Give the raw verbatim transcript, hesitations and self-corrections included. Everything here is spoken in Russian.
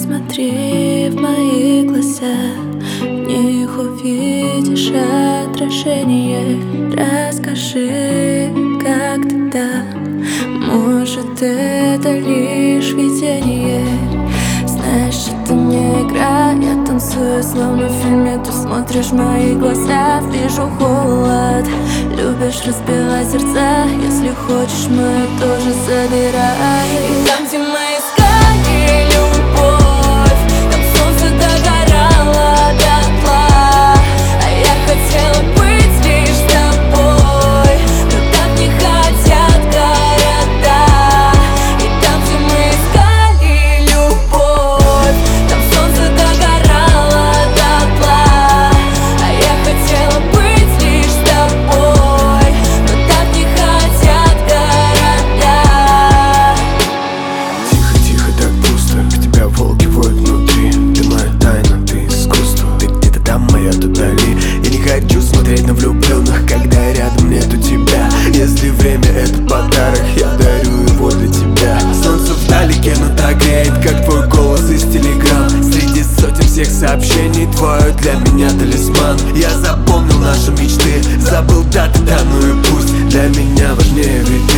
Посмотри в мои глаза, в них увидишь отражение. Расскажи, как тогда, может, это лишь видение. Знаешь, это не игра, я танцую, словно в фильме. Ты смотришь в мои глаза, вижу холод. Любишь разбивать сердца, если хочешь, мое тоже забирай. И там, где мы искали любовь, там солнце догорало дотла, а я хотела быть лишь с тобой, но так не хотят города. И там, где мы искали любовь, там солнце догорало дотла, а я хотела быть лишь с тобой, но так не хотят города. Тихо, тихо, так пусто, в тебя волки воют внутри. Ты моя тайна, ты искусство, ты где-то там, а я тут вдали. Я не хочу смотреть на влюбленных, когда рядом нету тебя. Если время это подарок, я дарю его для тебя. Солнце вдалеке, но так греет, как твой голос из телеграм. Среди сотен всех сообщений твое для меня талисман. Я запомнил наши мечты, забыл даты, да ну и пусть. Для меня важнее ведь